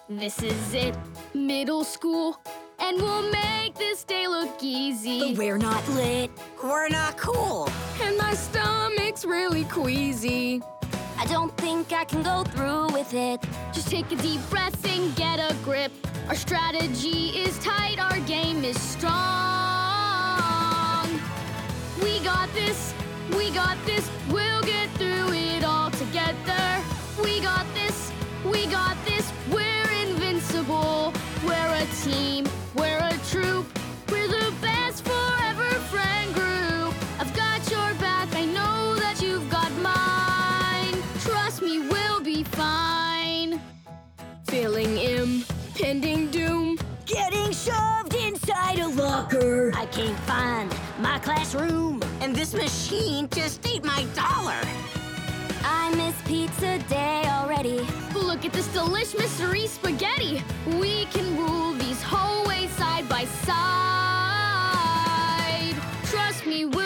This is it, middle school, and we'll make this day look easy. But we're not lit. We're not cool. And my stomach's really queasy. I don't think I can go through with it. Just take a deep breath and get a grip. Our strategy is tight, our game is strong. We got this, we'll get through it all together. We got this, we're invincible. We're a team, we're a troop. We're the best forever friend group. I've got your back, I know that you've got mine. Trust me, we'll be fine. Feeling impending doom. Getting shoved inside a locker. I can't find my classroom. And this machine just ate my dollar. I miss pizza day already. Look at this delish mystery spaghetti. We can rule these hallways side by side. Trust me, we'll